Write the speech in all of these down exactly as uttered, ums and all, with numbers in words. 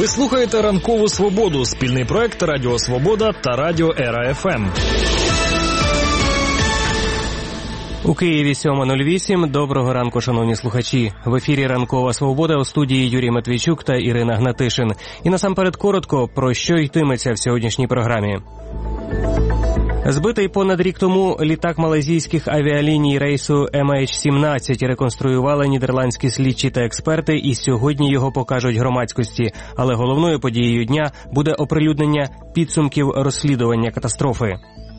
Ви слухаєте «Ранкову Свободу» – спільний проект Радіо Свобода та Радіо Ера-ФМ. У Києві сьома нуль вісім. Доброго ранку, шановні слухачі. В ефірі «Ранкова Свобода», у студії Юрій Матвійчук та Ірина Гнатишин. І насамперед коротко, про що йтиметься в сьогоднішній програмі. Збитий понад рік тому літак малайзійських авіаліній рейсу ем ейч сімнадцять реконструювали нідерландські слідчі та експерти, і сьогодні його покажуть громадськості. Але головною подією дня буде оприлюднення підсумків розслідування катастрофи.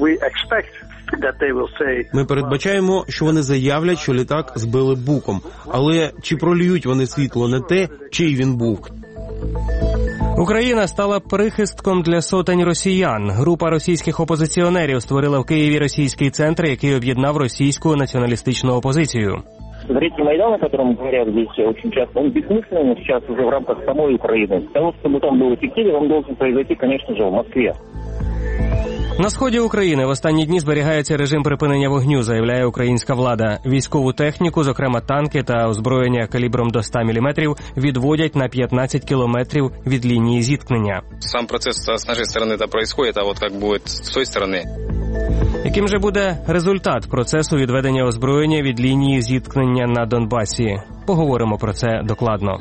Ми передбачаємо, що вони заявлять, що літак збили буком. Але чи проліють вони світло на те, чий він був? Україна стала прихистком для сотень росіян. Група російських опозиціонерів створила в Києві російський центр, який об'єднав російську націоналістичну опозицію. Третий Майдан, о котором говорят здесь очень часто, он бессмысленный сейчас уже в рамках самой Украины. Для того, чтобы там был эффективен, он должен произойти, конечно же, в Москве. На сході України в останні дні зберігається режим припинення вогню, заявляє українська влада. Військову техніку, зокрема танки та озброєння калібром до ста міліметрів, відводять на п'ятнадцять кілометрів від лінії зіткнення. Сам процес з нашої сторони це відбувається, а от як буде з тієї сторони. Яким же буде результат процесу відведення озброєння від лінії зіткнення на Донбасі? Поговоримо про це докладно.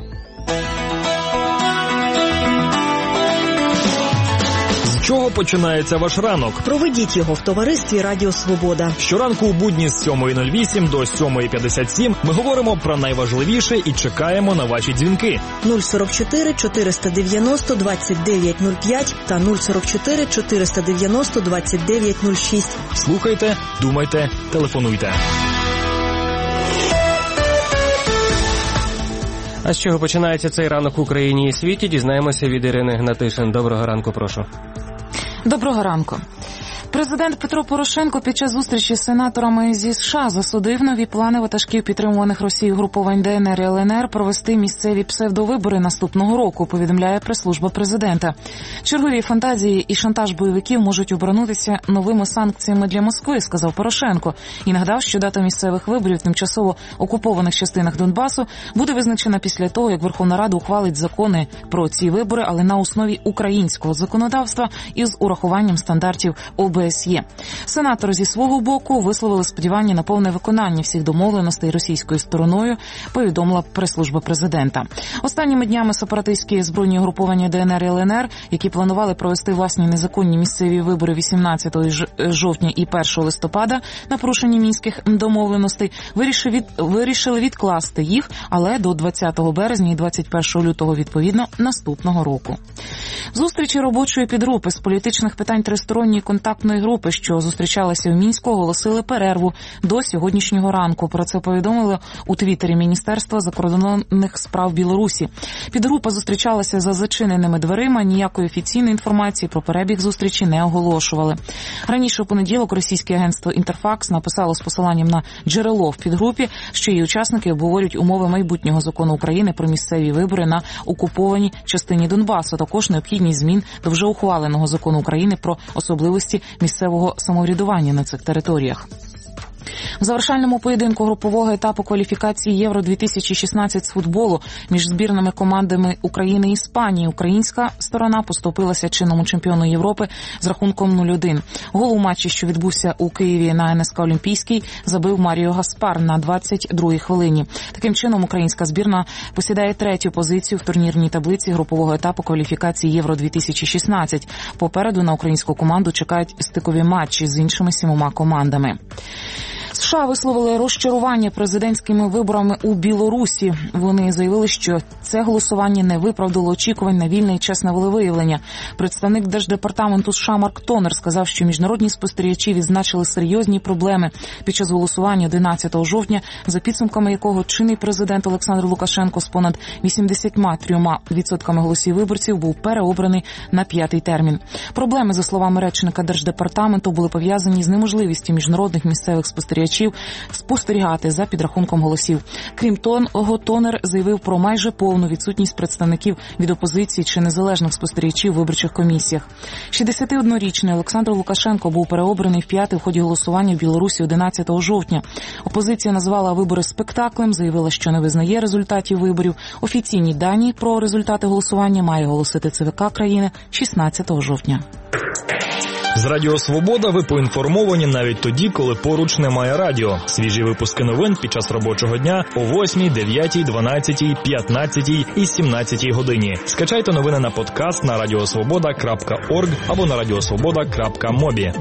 З чого починається ваш ранок? Проведіть його в товаристві Радіо Свобода. Щоранку у будні з сьомої нуль вісім до сьомої п'ятдесят сім ми говоримо про найважливіше і чекаємо на ваші дзвінки. нуль сорок чотири чотириста дев'яносто двадцять дев'ять нуль п'ять та нуль сорок чотири чотириста дев'яносто двадцять дев'ять нуль шість. Слухайте, думайте, телефонуйте. А з чого починається цей ранок в Україні і світі, дізнаємося від Ірини Гнатишин. Доброго ранку, прошу. Доброго ранку. Президент Петро Порошенко під час зустрічі з сенаторами зі США засудив нові плани ватажків підтримуваних Росією груповань де ен ер і ел ен ер провести місцеві псевдовибори наступного року, повідомляє прес-служба президента. Чергові фантазії і шантаж бойовиків можуть обернутися новими санкціями для Москви, сказав Порошенко, і нагадав, що дата місцевих виборів в тимчасово окупованих частинах Донбасу буде визначена після того, як Верховна Рада ухвалить закони про ці вибори, але на основі українського законодавства і з урахуванням стандартів о бе ес є. Сенатори зі свого боку висловили сподівання на повне виконання всіх домовленостей російською стороною, повідомила прес-служба президента. Останніми днями сепаратистські збройні угруповання де ен ер і ел ен ер, які планували провести власні незаконні місцеві вибори вісімнадцятого жовтня і першого листопада на порушенні мінських домовленостей, вирішили, від... вирішили відкласти їх, але до двадцятого березня і двадцять першого лютого відповідно наступного року. Зустрічі робочої підгрупи з політичних питань тристоронньої контактної групи, що зустрічалася в Мінську, оголосили перерву до сьогоднішнього ранку. Про це повідомили у Твіттері Міністерства закордонних справ Білорусі. Підгрупа зустрічалася за зачиненими дверима, ніякої офіційної інформації про перебіг зустрічі не оголошували. Раніше у понеділок російське агентство «Інтерфакс» написало з посиланням на джерело в підгрупі, що її учасники обговорюють умови майбутнього закону України про місцеві вибори на окупованій частині Донбасу, також необхідність змін до вже ухваленого закону України про особливості місцевого самоврядування на цих територіях. В завершальному поєдинку групового етапу кваліфікації Євро дві тисячі шістнадцять з футболу між збірними командами України і Іспанії українська сторона поступилася чинному чемпіону Європи з рахунком нуль один. Гол у матчі, що відбувся у Києві на ен ес ка Олімпійський, забив Маріо Гаспар на двадцять другій хвилині. Таким чином, українська збірна посідає третю позицію в турнірній таблиці групового етапу кваліфікації Євро дві тисячі шістнадцять. Попереду на українську команду чекають стикові матчі з іншими сімома командами. США висловили розчарування президентськими виборами у Білорусі. Вони заявили, що це голосування не виправдало очікувань на вільне і чесне волевиявлення. Представник Держдепартаменту США Марк Тонер сказав, що міжнародні спостерігачі відзначили серйозні проблеми під час голосування одинадцятого жовтня, за підсумками якого чинний президент Олександр Лукашенко з понад вісімдесят три відсотки голосів виборців був переобраний на п'ятий термін. Проблеми, за словами речника Держдепартаменту, були пов'язані з неможливістю міжнародних місцевих спостерігачів глядачів спостерігати за підрахунком голосів. Крім того, Тонер заявив про майже повну відсутність представників від опозиції чи незалежних спостерігачів в виборчих комісіях. шістдесятиоднорічний Олександр Лукашенко був переобраний в п'ятий в ході голосування в Білорусі одинадцятого жовтня. Опозиція назвала вибори спектаклем, заявила, що не визнає результатів виборів. Офіційні дані про результати голосування має оголосити ЦВК країни шістнадцятого жовтня. З Радіо Свобода ви поінформовані навіть тоді, коли поруч немає радіо. Свіжі випуски новин під час робочого дня о восьмій, дев'ятій, дванадцятій, п'ятнадцятій і сімнадцятій годині. Скачайте новини на подкаст на радіосвобода крапка орг або на радіосвобода крапка мобі.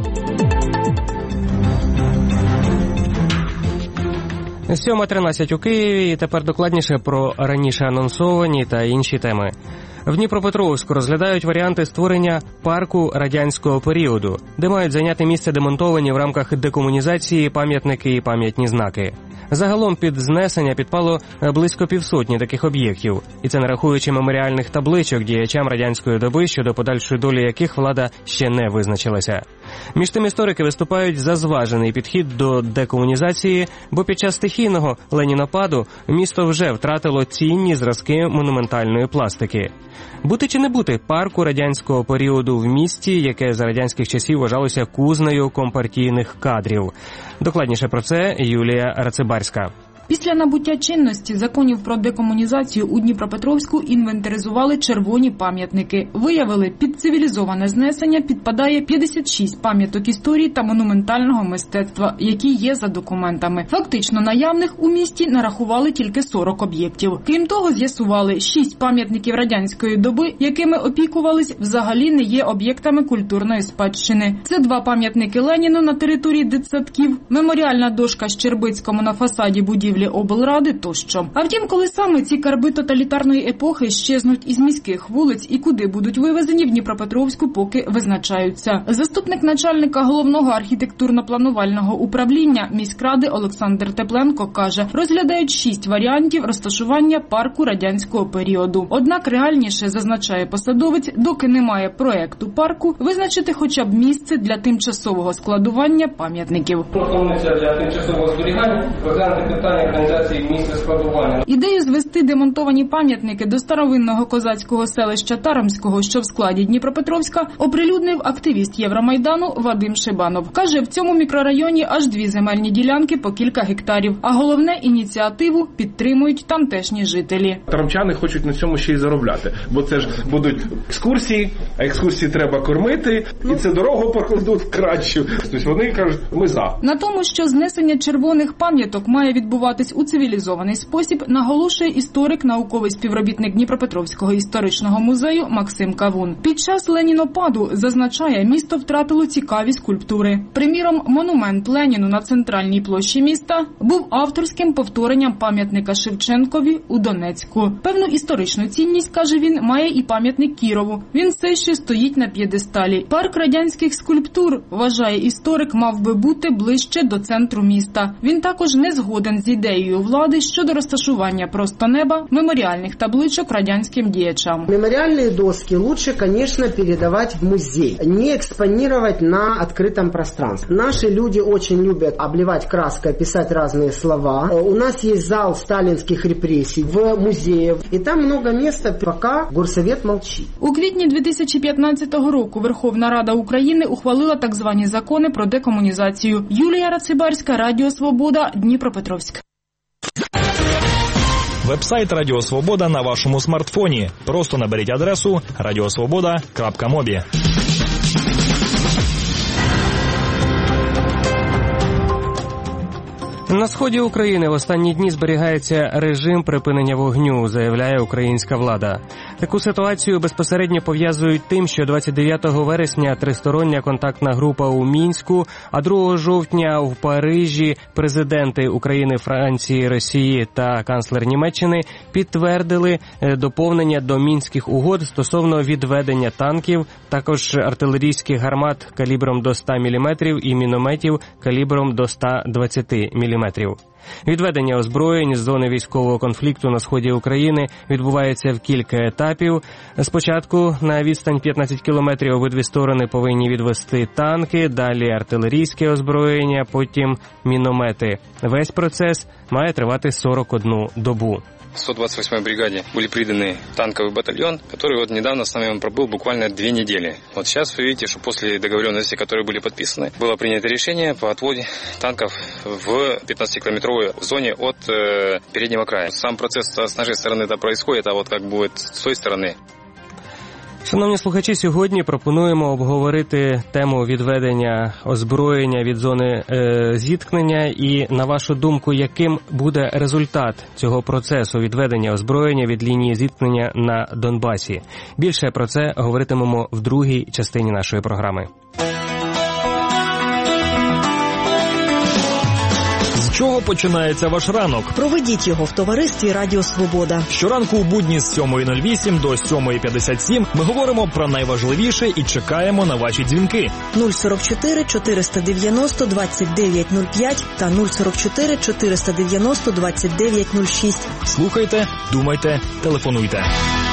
сьома тринадцять у Києві, і тепер докладніше про раніше анонсовані та інші теми. В Дніпропетровську розглядають варіанти створення парку радянського періоду, де мають зайняти місце демонтовані в рамках декомунізації пам'ятники і пам'ятні знаки. Загалом під знесення підпало близько півсотні таких об'єктів, і це не рахуючи меморіальних табличок діячам радянської доби, щодо подальшої долі яких влада ще не визначилася. Між тим історики виступають за зважений підхід до декомунізації, бо під час стихійного ленінопаду місто вже втратило цінні зразки монументальної пластики. Бути чи не бути парку радянського періоду в місті, яке за радянських часів вважалося кузнею компартійних кадрів. Докладніше про це Юлія Рацибарська. Після набуття чинності законів про декомунізацію у Дніпропетровську інвентаризували червоні пам'ятники. Виявили, під цивілізоване знесення підпадає п'ятдесят шість пам'яток історії та монументального мистецтва, які є за документами. Фактично наявних у місті нарахували тільки сорок об'єктів. Крім того, з'ясували, шість пам'ятників радянської доби, якими опікувались, взагалі не є об'єктами культурної спадщини. Це два пам'ятники Леніну на території дитсадків, меморіальна дошка Щербицькому на фасаді будівлі облради тощо. А втім, коли саме ці карби тоталітарної епохи щезнуть із міських вулиць і куди будуть вивезені, в Дніпропетровську поки визначаються. Заступник начальника головного архітектурно-планувального управління міськради Олександр Тепленко каже, розглядають шість варіантів розташування парку радянського періоду. Однак реальніше, зазначає посадовець, доки немає проекту парку, визначити хоча б місце для тимчасового складування пам'ятників. Пропонується для тимчасового зберігання розглянути питання організації місця складування. Ідею звести демонтовані пам'ятники до старовинного козацького селища Тарамського, що в складі Дніпропетровська, оприлюднив активіст Євромайдану Вадим Шибанов. Каже, в цьому мікрорайоні аж дві земельні ділянки по кілька гектарів. А головне, ініціативу підтримують тамтешні жителі. Тарамчани хочуть на цьому ще й заробляти, бо це ж будуть екскурсії, а екскурсії треба кормити, і це дорогу покладуть кращу. Тобто вони кажуть, ми за. На тому, що знесення червоних пам'яток має відбуватись у цивілізований спосіб, наголошує історик, науковий співробітник Дніпропетровського історичного музею Максим Кавун. Під час ленінопаду, зазначає, місто втратило цікаві скульптури. Приміром, монумент Леніну на центральній площі міста був авторським повторенням пам'ятника Шевченкові у Донецьку. Певну історичну цінність, каже він, має і пам'ятник Кірову. Він все ще стоїть на п'єдесталі. Парк радянських скульптур, вважає історик, мав би бути ближче до центру міста. Він також не згоден з ідеєю влади щодо розташування просто неба меморіальних табличок радянським діячам. Меморіальні доски лучше, конечно, передавать в музей, не экспонировать на открытом пространстве. Наши люди очень любят обливать краской, писать разные слова. У нас есть зал сталинских репрессий в музее, и там много места, пока горсовет молчит. У квітні дві тисячі п'ятнадцятого року Верховна Рада України ухвалила так звані закони про декомунізацію. Юлія Рацибарська, Радіо Свобода, Дніпропетровськ. Вебсайт Радіо Свобода на вашому смартфоні. Просто наберіть адресу радіосвобода крапка мобі. На сході України в останні дні зберігається режим припинення вогню, заявляє українська влада. Таку ситуацію безпосередньо пов'язують тим, що двадцять дев'ятого вересня тристороння контактна група у Мінську, а другого жовтня в Парижі президенти України, Франції, Росії та канцлер Німеччини підтвердили доповнення до Мінських угод стосовно відведення танків, також артилерійських гармат калібром до ста міліметрів і мінометів калібром до ста двадцяти міліметрів. Відведення озброєнь з зони військового конфлікту на сході України відбувається в кілька етапів. Спочатку на відстань п'ятнадцять кілометрів обидві сторони повинні відвести танки, далі артилерійське озброєння, потім міномети. Весь процес має тривати сорок одну добу. сто двадцать восьмой бригаде были приданы танковый батальон, который вот недавно с нами он пробыл буквально две недели. Вот сейчас вы видите, что после договоренностей, которые были подписаны, было принято решение по отводе танков в пятнадцатикилометровой зоне от э, переднего края. Сам процесс с нашей стороны это происходит, а вот как будет с той стороны. Шановні слухачі, сьогодні пропонуємо обговорити тему відведення озброєння від зони е, зіткнення і, на вашу думку, яким буде результат цього процесу відведення озброєння від лінії зіткнення на Донбасі. Більше про це говоритимемо в другій частині нашої програми. З чого починається ваш ранок? Проведіть його в товаристві Радіо Свобода. Щоранку у будні з сьомої нуль вісім до сьомої п'ятдесят сім ми говоримо про найважливіше і чекаємо на ваші дзвінки. нуль сорок чотири чотириста дев'яносто двадцять дев'ять нуль п'ять та нуль сорок чотири чотириста дев'яносто двадцять дев'ять нуль шість. Слухайте, думайте, телефонуйте.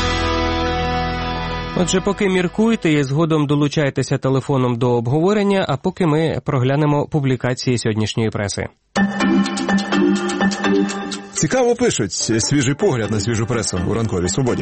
Отже, поки міркуйте і згодом долучайтеся телефоном до обговорення, а поки ми проглянемо публікації сьогоднішньої преси. Цікаво пишуть. Свіжий погляд на свіжу пресу у ранковій свободі.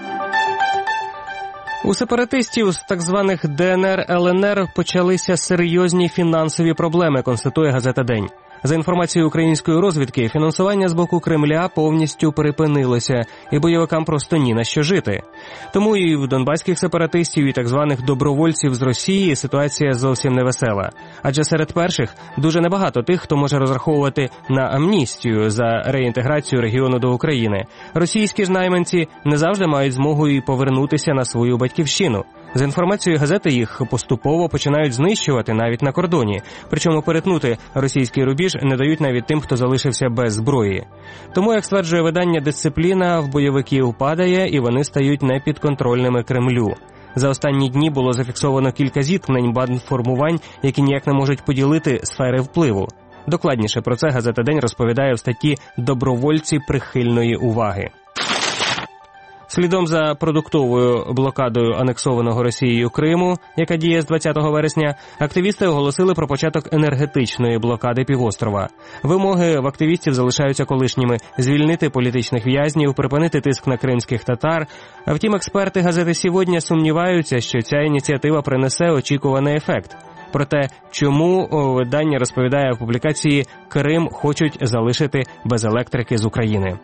У сепаратистів з так званих Де Ен Ер Ел Ен Ер почалися серйозні фінансові проблеми, констатує газета «День». За інформацією української розвідки, фінансування з боку Кремля повністю припинилося, і бойовикам просто ні на що жити. Тому і в донбаських сепаратистів, і так званих добровольців з Росії ситуація зовсім невесела. Адже серед перших дуже небагато тих, хто може розраховувати на амністію за реінтеграцію регіону до України. Російські ж найманці не завжди мають змогу і повернутися на свою батьківщину. За інформацією газети, їх поступово починають знищувати навіть на кордоні. Причому перетнути російський рубіж не дають навіть тим, хто залишився без зброї. Тому, як стверджує видання, дисципліна в бойовиків падає і вони стають непідконтрольними Кремлю. За останні дні було зафіксовано кілька зіткнень бандформувань, які ніяк не можуть поділити сфери впливу. Докладніше про це газета «День» розповідає в статті «Добровольці прихильної уваги». Слідом за продуктовою блокадою анексованого Росією Криму, яка діє з двадцятого вересня, активісти оголосили про початок енергетичної блокади півострова. Вимоги в активістів залишаються колишніми – звільнити політичних в'язнів, припинити тиск на кримських татар. А втім, експерти газети «Сьогодні» сумніваються, що ця ініціатива принесе очікуваний ефект. Проте, чому видання розповідає в публікації «Крим хочуть залишити без електрики з України».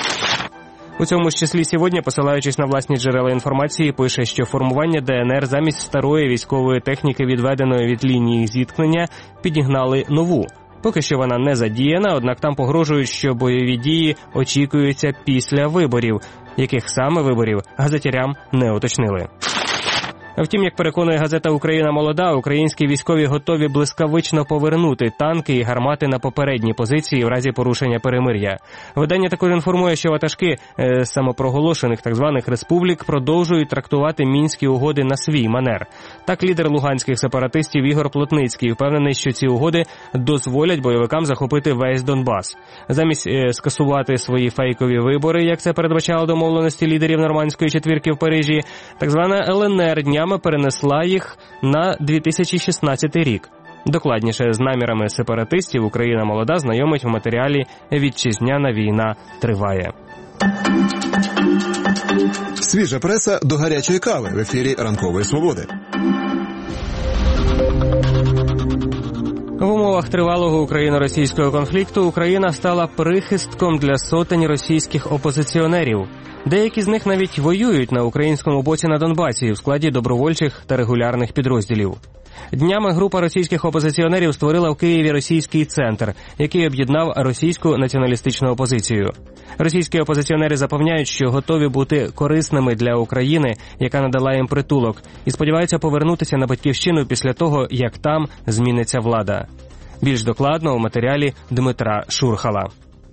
У цьому ж числі «Сьогодні», посилаючись на власні джерела інформації, пише, що формування Де Ен Ер замість старої військової техніки, відведеної від лінії зіткнення, підігнали нову. Поки що вона не задіяна, однак там погрожують, що бойові дії очікуються після виборів. Яких саме виборів, газетярям не уточнили. Втім, як переконує газета «Україна молода», українські військові готові блискавично повернути танки і гармати на попередні позиції в разі порушення перемир'я. Видання також інформує, що ватажки е, самопроголошених так званих республік продовжують трактувати мінські угоди на свій манер. Так, лідер луганських сепаратистів Ігор Плотницький впевнений, що ці угоди дозволять бойовикам захопити весь Донбас. Замість е, скасувати свої фейкові вибори, як це передбачало домовленості лідерів нормандської четвірки в Парижі, так звана Ел Ен Ер днями перенесла їх на дві тисячі шістнадцятий рік. Докладніше з намірами сепаратистів «Україна молода» знайомить в матеріалі «Вітчизняна війна триває». Свіжа преса до гарячої кави в ефірі «Ранкової свободи». В умовах тривалого україно-російського конфлікту Україна стала прихистком для сотень російських опозиціонерів. Деякі з них навіть воюють на українському боці на Донбасі в складі добровольчих та регулярних підрозділів. Днями група російських опозиціонерів створила в Києві російський центр, який об'єднав російську націоналістичну опозицію. Російські опозиціонери запевняють, що готові бути корисними для України, яка надала їм притулок, і сподіваються повернутися на батьківщину після того, як там зміниться влада. Більш докладно у матеріалі Дмитра Шурхала.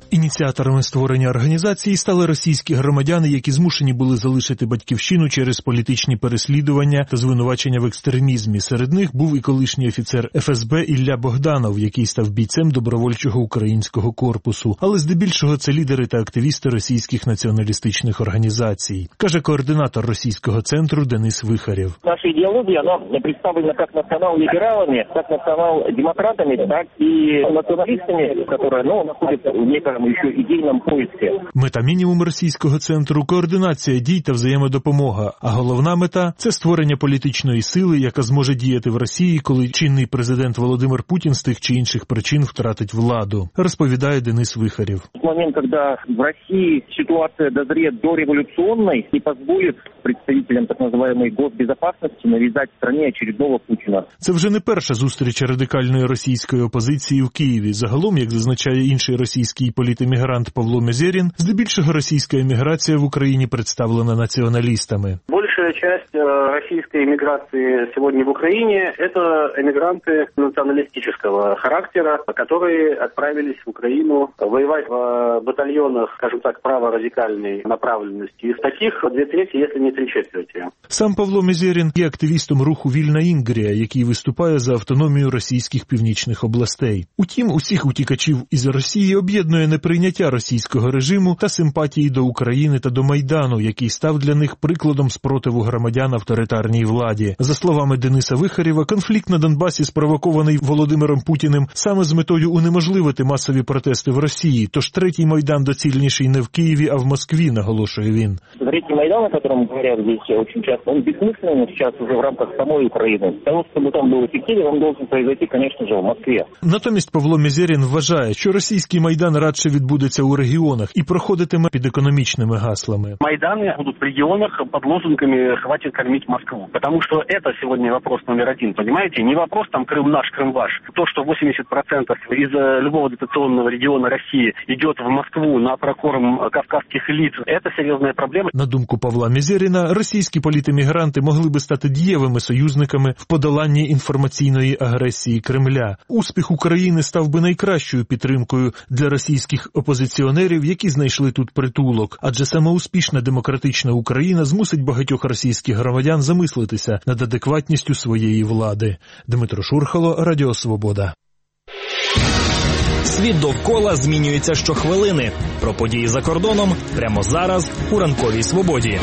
Ініціаторами створення організації стали російські громадяни, які змушені були залишити батьківщину через політичні переслідування та звинувачення в екстремізмі. Серед них був і колишній офіцер еф ес бе Ілля Богданов, який став бійцем добровольчого українського корпусу. Але здебільшого це лідери та активісти російських націоналістичних організацій, каже координатор російського центру Денис Вихарєв. Наша ідеологія, вона представлена як націонал-лібералами, як націонал-демократами, так і націоналістами, які, ну, знаходяться в некому ще ідейному поиску. Мета мінімум російського центру – координація дій та взаємодопомога, а головна мета – це створення політичної сили, яка зможе діяти в Росії, коли чинний президент Володимир Путін з тих чи інших причин втратить владу, розповідає Денис Вихарєв. В момент, коли в Росії ситуація дозріє до революційної і дозволить представителям так називаємої госбезопасності нав'язати країні очередного Путіна. Це вже не перша зустріч радикальної російської опозиції в Києві. Загалом, як зазначає інший російський політемігрант Павло Мезерін, здебільшого російська еміграція в Україні представлена націоналістами. Большая часть российской эмиграции сегодня в Украине – это эмигранты националистического характера, которые отправились в Украину воевать в батальонах, скажем так, праворадикальной направленности. Из таких две трети, если не три четверти. Сам Павло Мезерін є активістом руху «Вільна Інгрія», який виступає за автономію російських північних областей. Утім, усіх утікачів із Росії об'єднує неприйняття російського режиму та симпатії до України та до Майдану, який став для них прикладом спротиву громадян авторитарній владі. За словами Дениса Вихарєва, конфлікт на Донбасі спровокований Володимиром Путіним саме з метою унеможливити масові протести в Росії. Тож третій Майдан доцільніший не в Києві, а в Москві, наголошує він. Третий Майдан, о котором говорят здесь очень часто, он бессмысленный сейчас уже в рамках самой Украины. Для того, чтобы там был эффективен, он должен произойти, конечно же, в Москве. Натомість Павло Мезерін вважає, що російський Майдан радше відбудеться у регіонах і проходитиме під економічними гаслами. Майданы будут в регионах под лозунгами «хватит кормить Москву». Потому что это сегодня вопрос номер один, понимаете? Не вопрос там «Крым наш, Крым ваш». То, что восемьдесят процентов из любого дотационного региона России идет в Москву на прокорм кавказских элит, это серьезная проблема. На думку Павла Мезеріна, російські політемігранти могли би стати дієвими союзниками в подоланні інформаційної агресії Кремля. Успіх України став би найкращою підтримкою для російських опозиціонерів, які знайшли тут притулок. Адже саме успішна демократична Україна змусить багатьох російських громадян замислитися над адекватністю своєї влади. Дмитро Шурхало, Радіо Свобода. Світ довкола змінюється щохвилини. Про події за кордоном прямо зараз у Ранковій Свободі.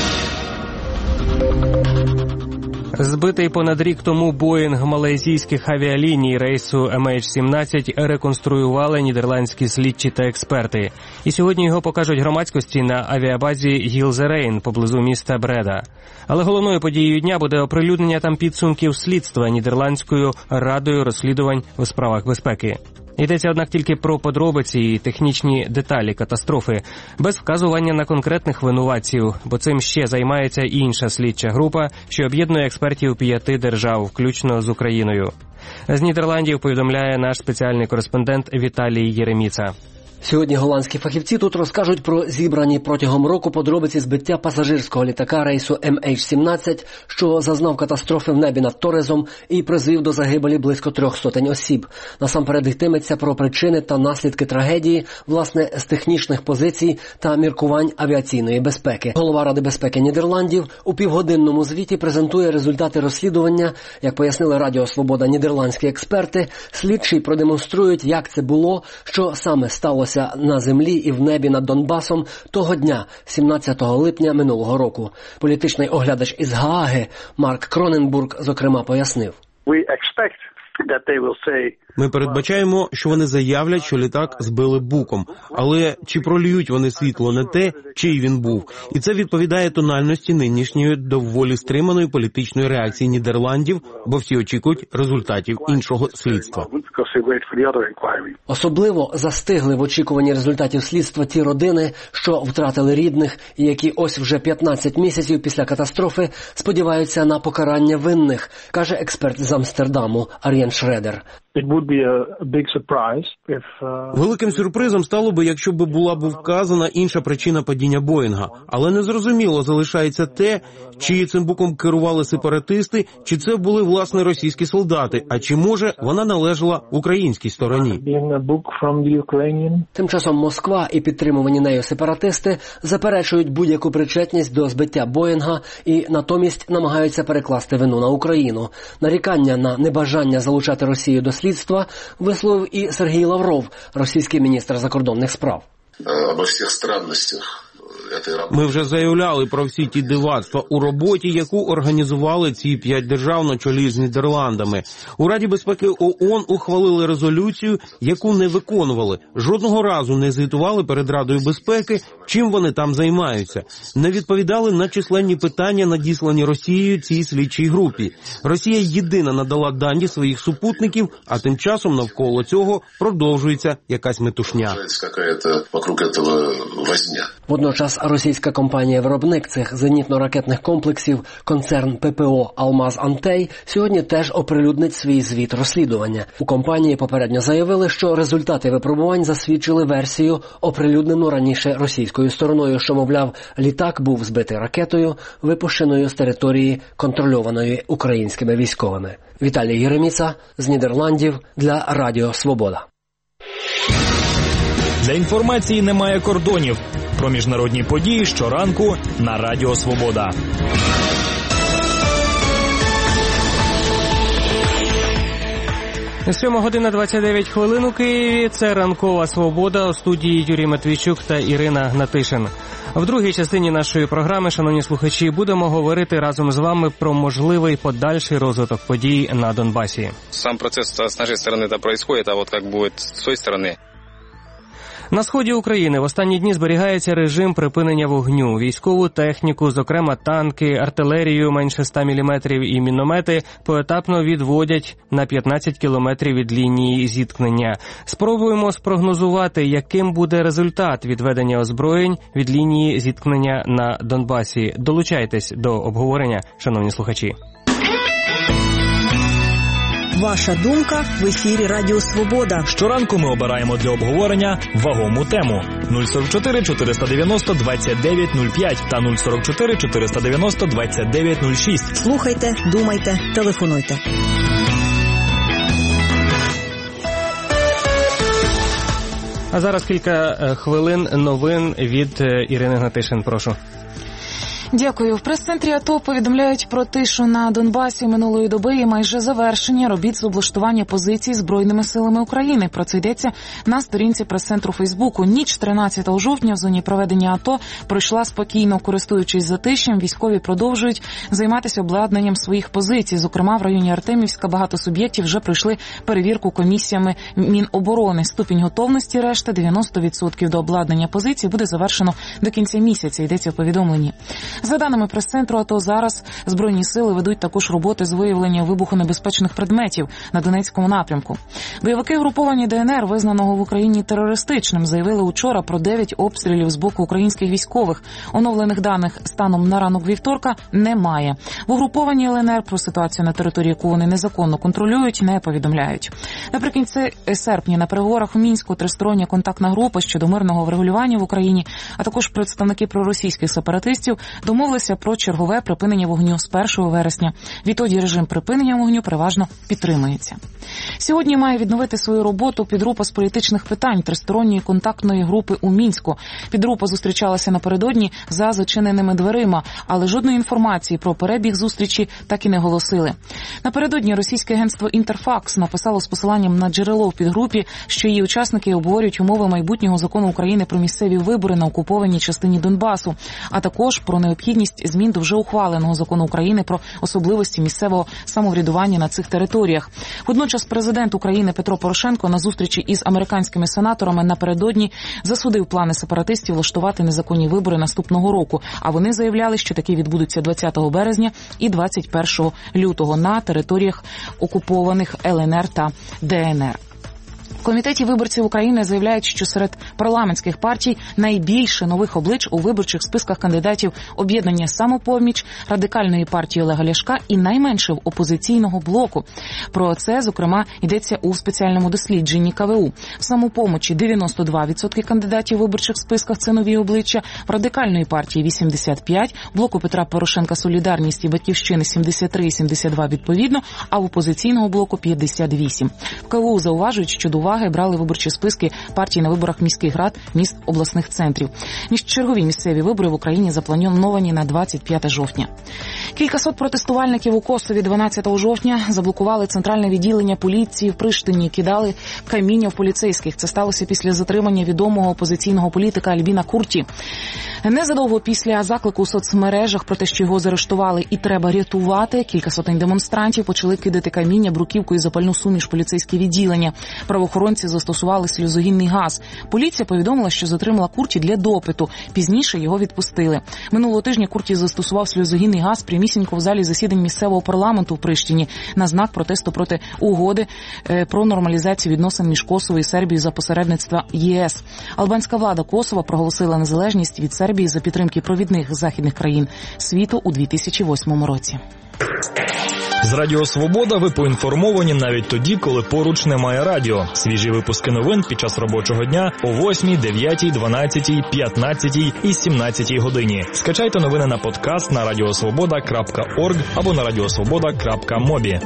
Збитий понад рік тому Боїнг малайзійських авіаліній рейсу ем ейч сімнадцять реконструювали нідерландські слідчі та експерти. І сьогодні його покажуть громадськості на авіабазі Гілзерейн поблизу міста Бреда. Але головною подією дня буде оприлюднення там підсумків слідства Нідерландською радою розслідувань у справах безпеки. Йдеться, однак, тільки про подробиці і технічні деталі катастрофи, без вказування на конкретних винуватців, бо цим ще займається інша слідча група, що об'єднує експертів п'яти держав, включно з Україною. З Нідерландів повідомляє наш спеціальний кореспондент Віталій Єреміца. Сьогодні голландські фахівці тут розкажуть про зібрані протягом року подробиці збиття пасажирського літака рейсу ем ейч сімнадцять, що зазнав катастрофи в небі над Торезом і призвів до загибелі близько трьох сотень осіб. Насамперед йтиметься про причини та наслідки трагедії, власне, з технічних позицій та міркувань авіаційної безпеки. Голова Ради безпеки Нідерландів у півгодинному звіті презентує результати розслідування. Як пояснили Радіо Свобода нідерландські експерти, слідчі продемонструють, як це було, що саме сталося на землі і в небі над Донбасом того дня, сімнадцятого липня минулого року. Політичний оглядач із Гааги Марк Кроненбург, зокрема, пояснив. Ми передбачаємо, що вони заявлять, що літак збили буком. Але чи проліють вони світло на те, чий він був? І це відповідає тональності нинішньої доволі стриманої політичної реакції Нідерландів, бо всі очікують результатів іншого слідства. Особливо застигли в очікуванні результатів слідства ті родини, що втратили рідних і які ось вже п'ятнадцять місяців після катастрофи сподіваються на покарання винних, каже експерт з Амстердаму Ар'єн Шредер. Великим сюрпризом стало би, якщо б була б вказана інша причина падіння Боїнга. Але незрозуміло залишається те, чи цим буком керували сепаратисти, чи це були, власне, російські солдати, а чи, може, вона належала українській стороні. Тим часом Москва і підтримувані нею сепаратисти заперечують будь-яку причетність до збиття Боїнга і натомість намагаються перекласти вину на Україну. Нарікання на небажання залучати Росію до слідства висловив і Сергій Лавров, російський міністр закордонних справ. Обо всіх странностях. Ми вже заявляли про всі ті дивацтва у роботі, яку організували ці п'ять держав на чолі з Нідерландами. У Раді безпеки ООН ухвалили резолюцію, яку не виконували. Жодного разу не звітували перед Радою безпеки, чим вони там займаються. Не відповідали на численні питання, надіслані Росією цій слідчій групі. Росія єдина надала дані своїх супутників, а тим часом навколо цього продовжується якась метушня. Водночас російська компанія-виробник цих зенітно-ракетних комплексів, концерн ППО «Алмаз-Антей», сьогодні теж оприлюднить свій звіт розслідування. У компанії попередньо заявили, що результати випробувань засвідчили версію, оприлюднену раніше російською стороною, що, мовляв, літак був збитий ракетою, випущеною з території, контрольованої українськими військовими. Віталій Єреміца з Нідерландів для Радіо Свобода. Для інформації немає кордонів. Про міжнародні події щоранку на Радіо Свобода. сьома година двадцять дев'ять хвилин у Києві. Це ранкова Свобода. У студії Юрій Матвійчук та Ірина Гнатишин. В другій частині нашої програми, шановні слухачі, будемо говорити разом з вами про можливий подальший розвиток подій на Донбасі. Сам процес з нашої сторони це відбувається, а от як буде з цієї сторони. На сході України в останні дні зберігається режим припинення вогню. Військову техніку, зокрема танки, артилерію менше ста міліметрів і міномети, поетапно відводять на п'ятнадцять кілометрів від лінії зіткнення. Спробуємо спрогнозувати, яким буде результат відведення озброєнь від лінії зіткнення на Донбасі. Долучайтесь до обговорення, шановні слухачі. Ваша думка в ефірі Радіо Свобода. Щоранку ми обираємо для обговорення вагому тему. нуль сорок чотири чотириста дев'яносто двадцять дев'ять нуль п'ять та нуль сорок чотири чотириста дев'яносто двадцять дев'ять нуль шість. Слухайте, думайте, телефонуйте. А зараз кілька хвилин новин від Ірини Гнатишин. Прошу. Дякую. В прес-центрі АТО повідомляють про тишу на Донбасі минулої доби і майже завершення робіт з облаштування позицій Збройними силами України. Про це йдеться на сторінці прес-центру Фейсбуку. Ніч тринадцятого жовтня в зоні проведення АТО пройшла спокійно. Користуючись затишем, військові продовжують займатися обладнанням своїх позицій. Зокрема, в районі Артемівська багато суб'єктів вже пройшли перевірку комісіями Міноборони. Ступінь готовності решти дев'яносто відсотків до обладнання позицій буде завершено до кінця місяця, йдеться в повідомленні. За даними прес-центру АТО, зараз Збройні сили ведуть також роботи з виявлення вибухонебезпечних предметів на Донецькому напрямку. Бойовики групування ДНР, визнаного в Україні терористичним, заявили учора про дев'ять обстрілів з боку українських військових. Оновлених даних станом на ранок вівторка немає. В угрупованні ЛНР про ситуацію на території, яку вони незаконно контролюють, не повідомляють. Наприкінці серпня на переговорах у Мінську тристороння контактна група щодо мирного врегулювання в Україні, а також представники проросійських сепаратистів домовилися про чергове припинення вогню з першого вересня. Відтоді режим припинення вогню переважно підтримується. Сьогодні має відновити свою роботу підгрупа з політичних питань тристоронньої контактної групи у Мінську. Підгрупа зустрічалася напередодні за зачиненими дверима, але жодної інформації про перебіг зустрічі так і не голосили. Напередодні російське агентство «Інтерфакс» написало з посиланням на джерело в підгрупі, що її учасники обговорюють умови майбутнього закону України про місцеві вибори на окупованій частині Донбасу, а також про необхідність змін до вже ухваленого закону України про особливості місцевого самоврядування на цих територіях. Водночас президент України Петро Порошенко на зустрічі із американськими сенаторами напередодні засудив плани сепаратистів влаштувати незаконні вибори наступного року, а вони заявляли, що такі відбудуться двадцятого березня і двадцять першого лютого на територіях окупованих ЛНР та ДНР. В Комітеті виборців України заявляють, що серед парламентських партій найбільше нових облич у виборчих списках кандидатів об'єднання «Самопоміч», Радикальної партії Олега Ляшка і найменше в опозиційного блоку. Про це, зокрема, йдеться у спеціальному дослідженні ка ве у. В «Самопомочі» дев'яносто два відсотки кандидатів у виборчих списках – це нові обличчя, в Радикальної партії – вісімдесят п'ять відсотків, блоку Петра Порошенка «Солідарність» і «Батьківщини» – сімдесят три і сімдесят два відповідно, а в опозиційного блоку – п'ятдесят вісім. В ка ве у зауважують, що до уваги брали виборчі списки партій на виборах міських рад, міст, обласних центрів. Міжчергові місцеві вибори в Україні заплановані на двадцять п'яте жовтня. Кількасот протестувальників у Косові дванадцятого жовтня заблокували центральне відділення поліції в Приштині, кидали каміння в поліцейських. Це сталося після затримання відомого опозиційного політика Альбіна Курті. Незадовго після заклику у соцмережах про те, що його заарештували і треба рятувати, кілька сотень демонстрантів почали кидати каміння, бруківку і запальну суміш в поліцейське відділення. Правоохоронці застосували сльозогінний газ. Поліція повідомила, що затримала Курті для допиту. Пізніше його відпустили. Минулого тижня Курті застосував сльозогінний газ прямісінько в залі засідань місцевого парламенту в Приштині на знак протесту проти угоди про нормалізацію відносин між Косово і Сербією за посередництва є ес. Албанська влада Косова проголосила незалежність від Сербії за підтримки провідних західних країн світу у дві тисячі восьмому році. З Радіо Свобода ви поінформовані навіть тоді, коли поруч немає радіо. Свіжі випуски новин під час робочого дня о восьмій, дев'ятій, дванадцятій, п'ятнадцятій і сімнадцятій годині. Скачайте новини на подкаст на радіосвобода крапка орг або на радіосвобода крапка мобі.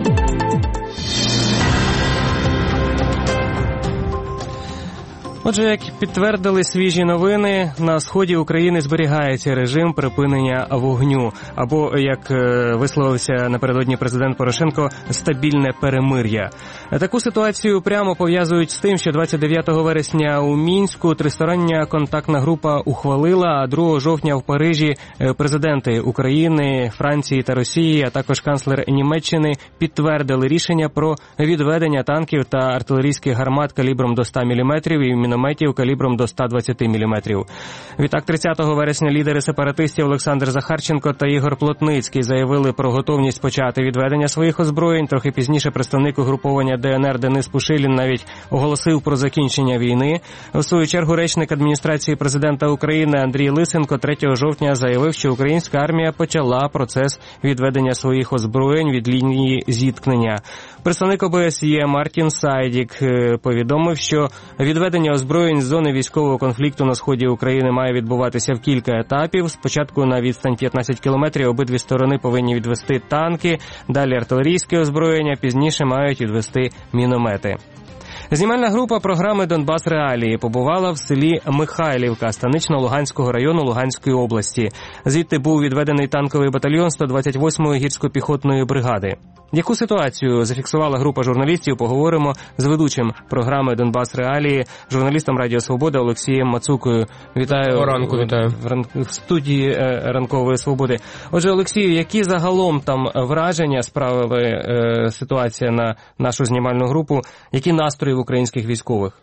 Отже, як підтвердили свіжі новини, на сході України зберігається режим припинення вогню, або, як висловився напередодні президент Порошенко, стабільне перемир'я. Таку ситуацію прямо пов'язують з тим, що двадцять дев'ятого вересня у Мінську тристороння контактна група ухвалила, а другого жовтня в Парижі президенти України, Франції та Росії, а також канцлер Німеччини підтвердили рішення про відведення танків та артилерійських гармат калібром до ста міліметрів і мінометів калібром до ста двадцяти міліметрів. Відтак, тридцятого вересня лідери сепаратистів Олександр Захарченко та Ігор Плотницький заявили про готовність почати відведення своїх озброєнь. Трохи пізніше представник угруповання де ен ер Денис Пушилін навіть оголосив про закінчення війни. У свою чергу речник адміністрації президента України Андрій Лисенко третього жовтня заявив, що українська армія почала процес відведення своїх озброєнь від лінії зіткнення. Представник о бе ес є Мартін Сайдік повідомив, що відведення озброєнь з зони військового конфлікту на сході України має відбуватися в кілька етапів. Спочатку на відстань п'ятнадцять кілометрів обидві сторони повинні відвести танки, далі артилерійське озброєння, пізніше мають відвести міномети. Знімальна група програми «Донбас Реалії» побувала в селі Михайлівка Станично-Луганського району Луганської області. Звідти був відведений танковий батальйон сто двадцять восьмої гірсько-піхотної бригади. Яку ситуацію зафіксувала група журналістів, поговоримо з ведучим програми «Донбас Реалії», журналістом Радіо Свобода Олексієм Мацукою. Вітаю. О ранку, вітаю. В студії Ранкової Свободи. Отже, Олексію, які загалом там враження справила е, ситуація на нашу знімальну групу? Які настрої в українських військових?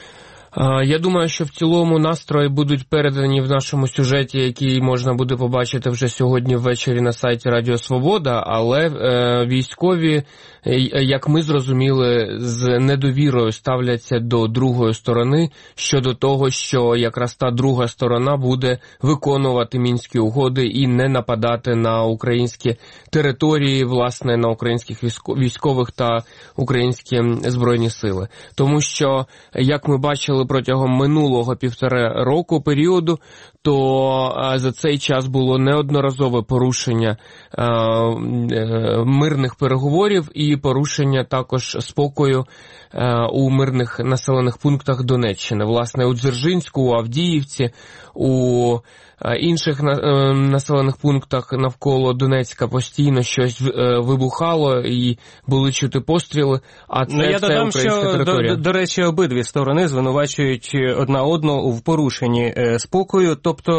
Я думаю, що в цілому настрої будуть передані в нашому сюжеті, який можна буде побачити вже сьогодні ввечері на сайті Радіо Свобода, але е, військові, як ми зрозуміли, з недовірою ставляться до другої сторони щодо того, що якраз та друга сторона буде виконувати Мінські угоди і не нападати на українські території, власне, на українських військових та українські збройні сили. Тому що, як ми бачили протягом минулого півтора року періоду, то за цей час було неодноразове порушення е, е, мирних переговорів і порушення також спокою е, у мирних населених пунктах Донеччини. Власне, у Дзержинську, у Авдіївці, у інших населених пунктах навколо Донецька постійно щось вибухало і були чути постріли, а це ну, я все додам, українська що, територія. До, до речі, обидві сторони звинувачують одна одну в порушенні спокою, тобто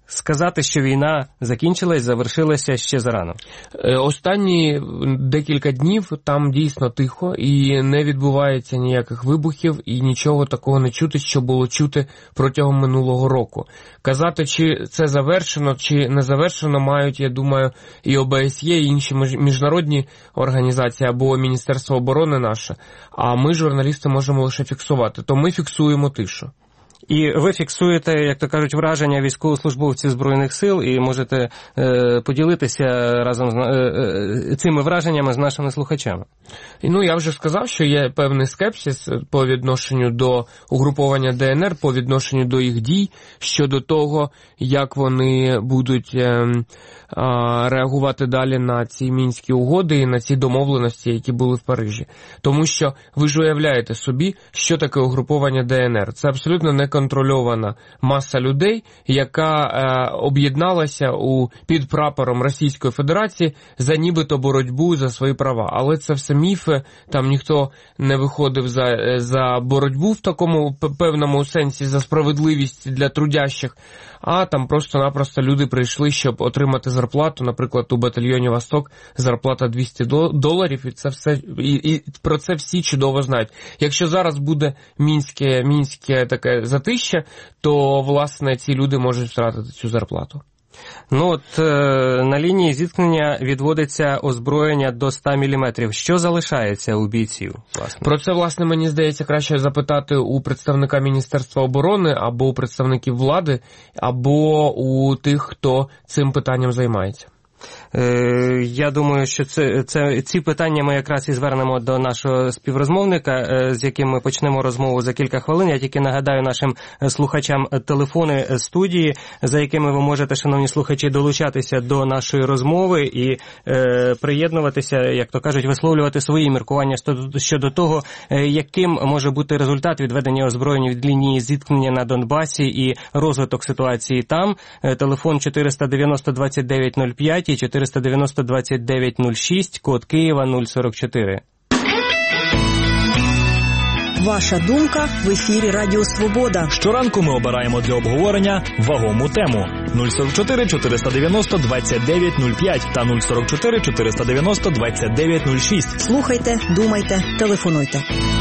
сказати, що війна закінчилась, завершилася ще зарано. Останні декілька днів там дійсно тихо і не відбувається ніяких вибухів і нічого такого не чути, що було чути протягом минулого року. Казати, чи це завершено, чи не завершено, мають, я думаю, і О Б С Є, і інші міжнародні організації або Міністерство оборони наше. А ми, журналісти, можемо лише фіксувати. То ми фіксуємо тишу. І ви фіксуєте, як то кажуть, враження військовослужбовців Збройних сил і можете е, поділитися разом з е, цими враженнями з нашими слухачами. Ну, я вже сказав, що є певний скепсис по відношенню до угруповання Д Н Р, по відношенню до їх дій, щодо того, як вони будуть е, е, реагувати далі на ці мінські угоди і на ці домовленості, які були в Парижі. Тому що ви ж уявляєте собі, що таке угруповання Д Н Р. Це абсолютно не контрольована маса людей, яка е, об'єдналася у, під прапором Російської Федерації за нібито боротьбу за свої права. Але це все міфи, там ніхто не виходив за, за боротьбу в такому певному сенсі, за справедливість для трудящих, а там просто-напросто люди прийшли, щоб отримати зарплату, наприклад, у батальйоні «Восток» зарплата двісті доларів, і це все, і, і про це всі чудово знають. Якщо зараз буде мінське, мінське таке затища, то, власне, ці люди можуть втратити цю зарплату. Ну от е, на лінії зіткнення відводиться озброєння до ста міліметрів. Що залишається у бійців, власне? Про це, власне, мені здається, краще запитати у представника Міністерства оборони, або у представників влади, або у тих, хто цим питанням займається. Я думаю, що це, це, ці питання ми якраз і звернемо до нашого співрозмовника, з яким ми почнемо розмову за кілька хвилин. Я тільки нагадаю нашим слухачам телефони студії, за якими ви можете, шановні слухачі, долучатися до нашої розмови і е, приєднуватися, як то кажуть, висловлювати свої міркування щодо того, яким може бути результат відведення озброєнь від лінії зіткнення на Донбасі і розвиток ситуації там. Телефон чотириста дев'яносто двадцять дев'ять нуль п'ять і чотириста дев'яносто двадцять дев'ять нуль шість, код Києва нуль сорок чотири. Ваша думка в ефірі Радіо Свобода. Щоранку ми обираємо для обговорення вагому тему. нуль сорок чотири чотириста дев'яносто двадцять дев'ять нуль п'ять та нуль сорок чотири чотириста дев'яносто двадцять дев'ять нуль шість. Слухайте, думайте, телефонуйте.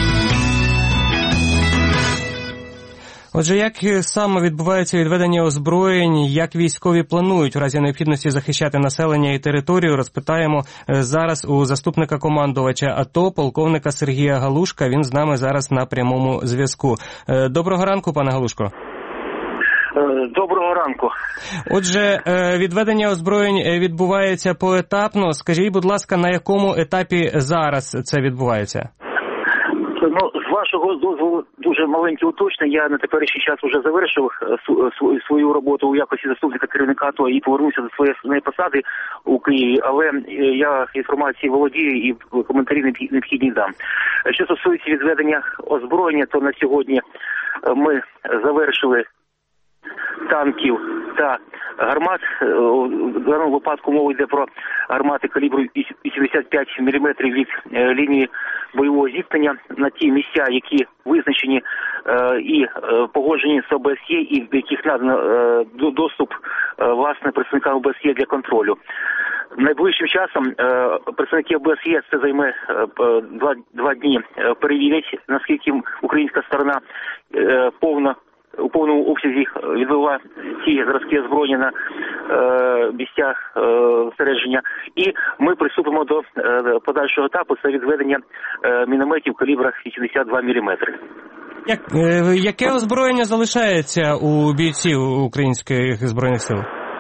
Отже, як саме відбувається відведення озброєнь, як військові планують в разі необхідності захищати населення і територію, розпитаємо зараз у заступника командувача АТО, полковника Сергія Галушка. Він з нами зараз на прямому зв'язку. Доброго ранку, пане Галушко. Доброго ранку. Отже, відведення озброєнь відбувається поетапно. Скажіть, будь ласка, на якому етапі зараз це відбувається? Ну, з вашого дозволу, дуже маленьке уточнення. Я на теперішній час вже завершив свою роботу у якості заступника керівника АТО і повернувся до своєї посади у Києві, але я інформації володію і коментарі необхідні дам. Що стосується відведення озброєння, то на сьогодні ми завершили танків та гармат. В даному випадку мова йде про гармати калібру вісімдесят п'ять міліметрів від лінії бойового зіткнення на ті місця, які визначені е, і е, погоджені з О Б С Є, і в яких надано е, доступ е, власне представникам О Б С Є для контролю. Найближчим часом е, представники О Б С Є, це займе е, два, два дні, е, перевірять, наскільки українська сторона е, повна у повному обсязі відвела ці зразки озброєння на е, місцях е, всередження. І ми приступимо до е, подальшого етапу, це відведення е, мінометів калібра вісімдесят два міліметри. Як, е, яке озброєння залишається у бійців українських збройних сил?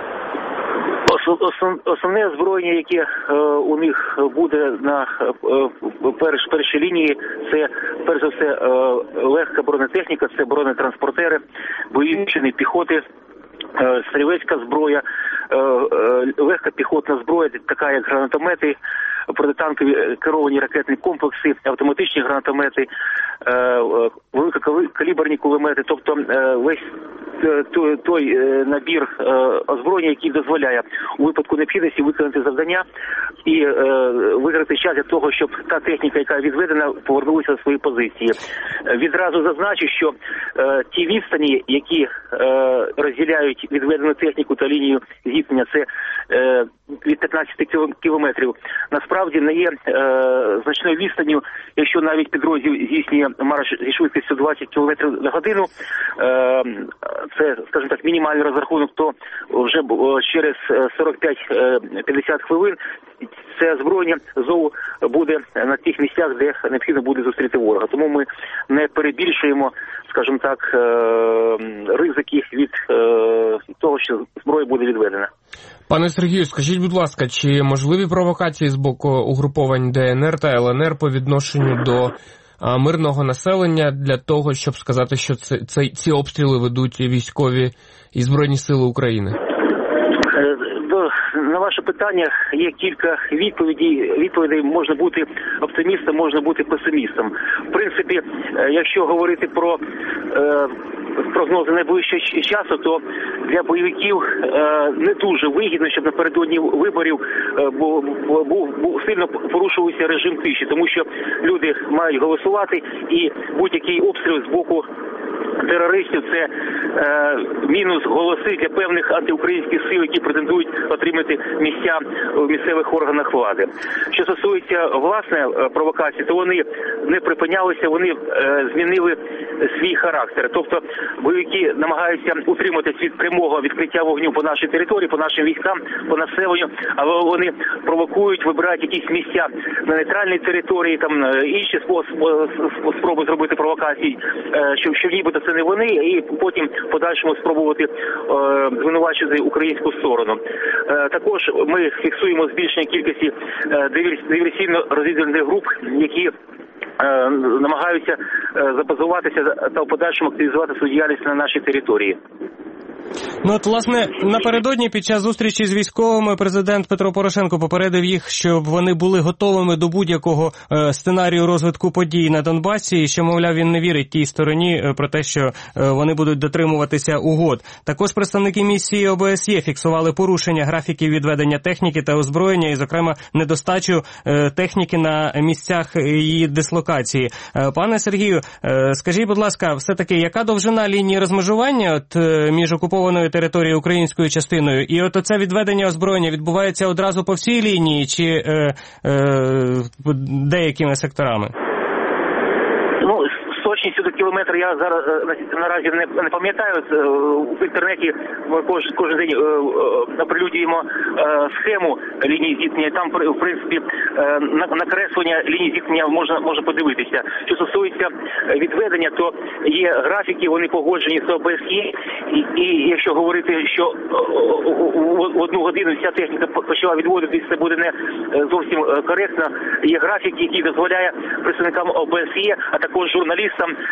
Основне озброєння, яке е, у них буде на е, перш, першій лінії, це перш за все е, легка бронетехніка, це бронетранспортери, бойові машини піхоти, е, стрілецька зброя, е, е, легка піхотна зброя, така як гранатомети, протитанкові керовані ракетні комплекси, автоматичні гранатомети, великокаліберні кулемети, тобто весь той, той набір озброєння, який дозволяє у випадку необхідності виконати завдання і виграти час для того, щоб та техніка, яка відведена, повернулася на свої позиції. Відразу зазначу, що ті відстані, які розділяють відведену техніку та лінію зіткнення, це від п'ятнадцяти кілометрів, насправді не є значною відстанню, якщо навіть підрозділ здійснює марш зі швидкістю двадцять кілометрів на годину, це, скажімо так, мінімальний розрахунок, то вже через сорок п'ять - п'ятдесят хвилин це озброєння знову буде на тих місцях, де необхідно буде зустріти ворога. Тому ми не перебільшуємо, скажімо так, ризики від того, що зброя буде відведена. Пане Сергію, скажіть, будь ласка, чи можливі провокації з боку угруповань ДНР та ЛНР по відношенню до мирного населення для того, щоб сказати, що це, це, ці обстріли ведуть військові і Збройні Сили України? На ваше питання є кілька відповідей. Відповідей можна бути оптимістом, можна бути песимістом. В принципі, якщо говорити про е, прогнози найближчого часу, то для бойовиків е, не дуже вигідно, щоб напередодні виборів е, був, був, був сильно порушувався режим тиші, тому що люди мають голосувати, і будь-який обстріл з боку терористів – це е, мінус голоси для певних антиукраїнських сил, які претендують отримати місця в місцевих органах влади. Що стосується власне провокації, то вони не припинялися, вони е, змінили свій характер. Тобто бойовики намагаються утриматись від прямого відкриття вогню по нашій території, по нашим військам, по населенню, але вони провокують, вибирають якісь місця на нейтральній території, там інші спроби зробити провокації, е, що, що нібито це не вони, і потім в подальшому спробувати е, звинувачити українську сторону. Е, також ми фіксуємо збільшення кількості е, диверсійно-розвідувальних груп, які е, намагаються е, забазуватися та в подальшому активізувати свою діяльність на нашій території. Ну от, власне, напередодні під час зустрічі з військовими президент Петро Порошенко попередив їх, щоб вони були готовими до будь-якого е, сценарію розвитку подій на Донбасі, і що, мовляв, він не вірить тій стороні е, про те, що е, вони будуть дотримуватися угод. Також представники місії О Б С Є фіксували порушення графіків відведення техніки та озброєння, і, зокрема, недостачу е, техніки на місцях її дислокації. Е, пане Сергію, е, скажіть, будь ласка, все-таки, яка довжина лінії розмежування от, е, між окупованими території українською частиною, і от оце відведення озброєння відбувається одразу по всій лінії, чи е, е, деякими секторами? Ну, з точністю до кілометра я зараз наразі не, не пам'ятаю. В інтернеті ми кож, кожен день оприлюднюємо схему лінії зіткнення. Там, в принципі, накреслення лінії зіткнення можна, можна подивитися. Що стосується відведення, то є графіки, вони погоджені з О Б С Є. І, і якщо говорити, що в одну годину вся техніка почала відводитися, це буде не зовсім коректно. Є графік, який дозволяє представникам О Б С Є, а також журналістам е-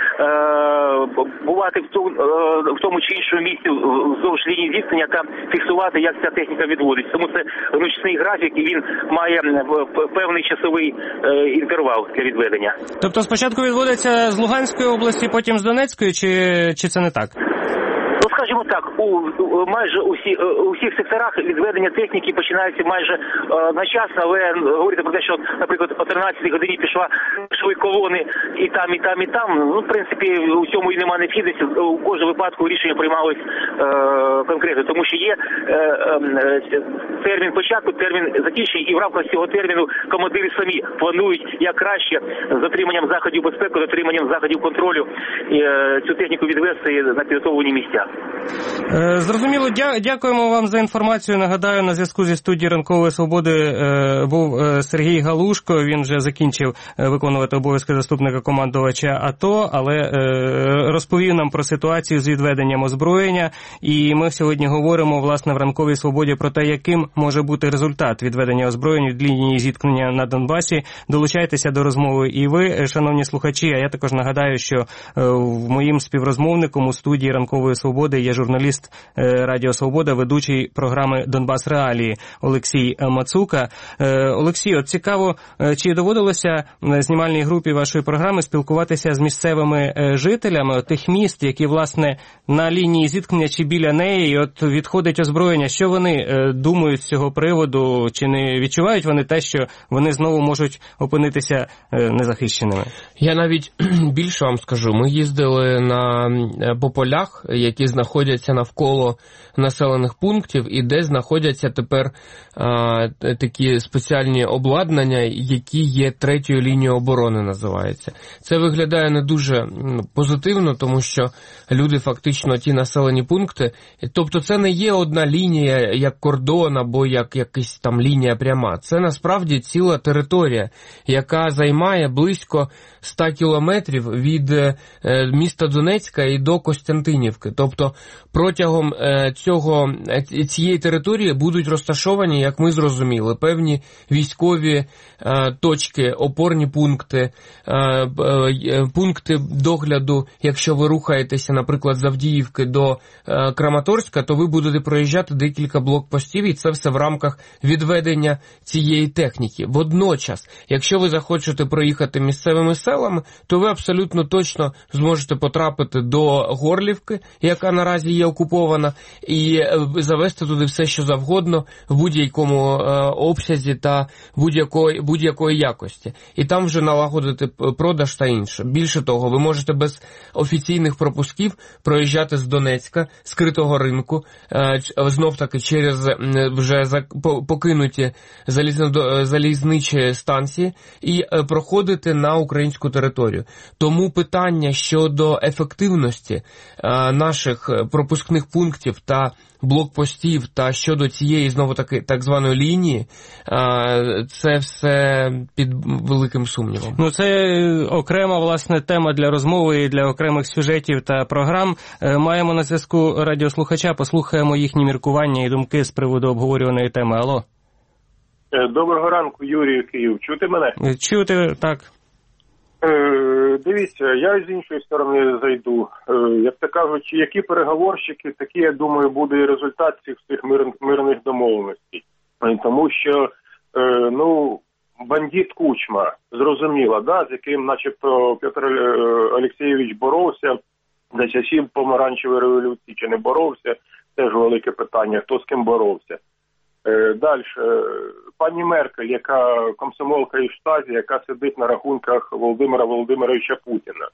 бувати в тому, е- в тому чи іншому місці вздовж лінії зіткнення та фіксувати, як ця техніка відводиться. Тому це ручний графік, і він має певний часовий е- інтервал для відведення. Тобто спочатку відводиться з Луганської області, потім з Донецької, чи, чи це не так? Ну, скажімо так, у, у майже усі, у всіх секторах відведення техніки починається майже е, начасно, але говорити про те, що, наприклад, о тринадцятій годині пішла пішли колони і там, і там, і там. Ну, в принципі, у цьому і немає необхідності. У кожному випадку рішення приймалось е, конкретно, тому що є е, е, термін початку, термін закінчення, і в рамках цього терміну командири самі планують, як краще з дотриманням заходів безпеки, дотриманням заходів контролю е, цю техніку відвести на підготовлені місця. Зрозуміло, дя- дякуємо вам за інформацію. Нагадаю, на зв'язку зі студією Ранкової Свободи е, був е, Сергій Галушко. Він вже закінчив е, виконувати обов'язки заступника командувача АТО, але е, розповів нам про ситуацію з відведенням озброєння. І ми сьогодні говоримо, власне, в Ранковій Свободі про те, яким може бути результат відведення озброєння від лінії зіткнення на Донбасі. Долучайтеся до розмови і ви, шановні слухачі. А я також нагадаю, що е, моїм співрозмовником у студії Ранкової Свободи Свободи є журналіст Радіо Свобода, ведучий програми «Донбас Реалії» Олексій Мацука. Олексій, от цікаво, чи доводилося знімальній групі вашої програми спілкуватися з місцевими жителями тих міст, які, власне, на лінії зіткнення чи біля неї, і от відходить озброєння. Що вони думають з цього приводу? Чи не відчувають вони те, що вони знову можуть опинитися незахищеними? Я навіть більше вам скажу. Ми їздили на, по полях, які знаходяться навколо населених пунктів, і де знаходяться тепер а, такі спеціальні обладнання, які є третьою лінією оборони, називається. Це виглядає не дуже позитивно, тому що люди фактично ті населені пункти, тобто це не є одна лінія, як кордон або як якась там лінія пряма. Це насправді ціла територія, яка займає близько ста кілометрів від е, міста Донецька і до Костянтинівки. Тобто протягом е, цього, е, цієї території будуть розташовані, як ми зрозуміли, певні військові е, точки, опорні пункти, е, е, пункти догляду. Якщо ви рухаєтеся, наприклад, з Авдіївки до е, Краматорська, то ви будете проїжджати декілька блокпостів, і це все в рамках відведення цієї техніки. Водночас, якщо ви захочете проїхати місцевими селами, то ви абсолютно точно зможете потрапити до Горлівки, яка наразі є окупована, і завести туди все, що завгодно, в будь-якому обсязі та будь-якої, будь-якої якості. І там вже налагодити продаж та інше. Більше того, ви можете без офіційних пропусків проїжджати з Донецька, скритого ринку, знов-таки через вже покинуті залізничі станції і проходити на українську територію. Тому питання щодо ефективності наших пропускних пунктів та блокпостів та щодо цієї, знову-таки, так званої лінії, це все під великим сумнівом. Ну, це окрема, власне, тема для розмови і для окремих сюжетів та програм. Маємо на зв'язку радіослухача, послухаємо їхні міркування і думки з приводу обговорюваної теми. Алло. Доброго ранку, Юрій, Київ. Чути мене? Чути, так. Е, дивіться, я з іншої сторони зайду. Е, як то кажуть, які переговорщики, такі, я думаю, буде і результат цих всіх мир, мирних домовленостей. Е, тому що, е, ну, бандит Кучма, зрозуміло, да, з яким начебто Петр Олексійович боровся за часів помаранчевої революції, чи не боровся, теж велике питання, хто з ким боровся. Е, далі, пані Меркель, яка комсомолка із Штазі, яка сидить на рахунках Володимира Володимировича Путіна.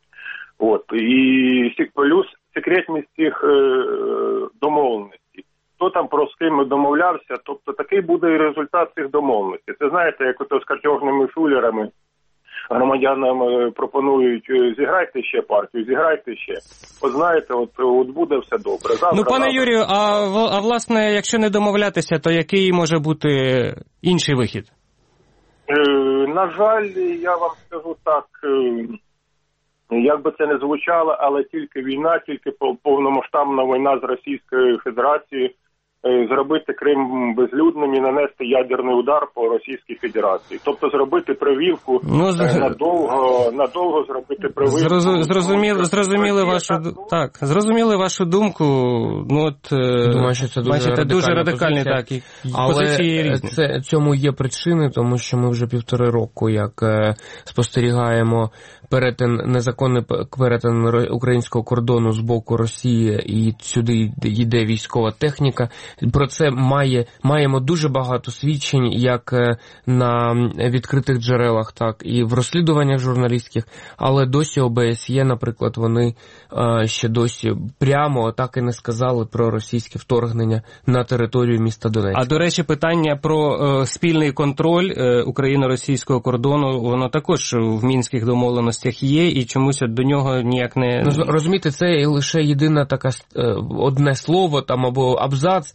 От, і плюс секретність цих е, домовленостей. Хто там про з ким домовлявся, тобто такий буде і результат цих домовленостей. Це знаєте, як ото з картьожними шулерами громадянам пропонують: зіграйте ще партію, зіграйте ще. От знаєте, от, от буде все добре. Завтра, ну, пане завтра... Юрію, а, а власне, якщо не домовлятися, то який може бути інший вихід? Е, на жаль, я вам скажу так, е, як би це не звучало, але тільки війна, тільки повномасштабна війна з Російською Федерацією, зробити Крим безлюдним і нанести ядерний удар по Російській Федерації. Тобто зробити прививку, ну, з... надовго, надовго зробити прививку. Зрозу... Зрозуміли, зрозуміли вашу так, зрозуміли вашу думку. Ну от думаю, що це дуже бачите, радикальна дуже радикальні позиція. так, і але позиції різні. Це цьому є причини, тому що ми вже півтори року як спостерігаємо перетин, незаконний перетин українського кордону з боку Росії, і сюди йде військова техніка. Про це має, маємо дуже багато свідчень, як на відкритих джерелах, так і в розслідуваннях журналістських, але досі О Б С Є, наприклад, вони ще досі прямо так і не сказали про російське вторгнення на територію міста Донецька. А, до речі, питання про е, спільний контроль е, україно-російського кордону, воно також в мінських домовленостях є, і чомусь до нього ніяк не... Ну, розумієте, це лише єдина така, е, одне слово там або абзац,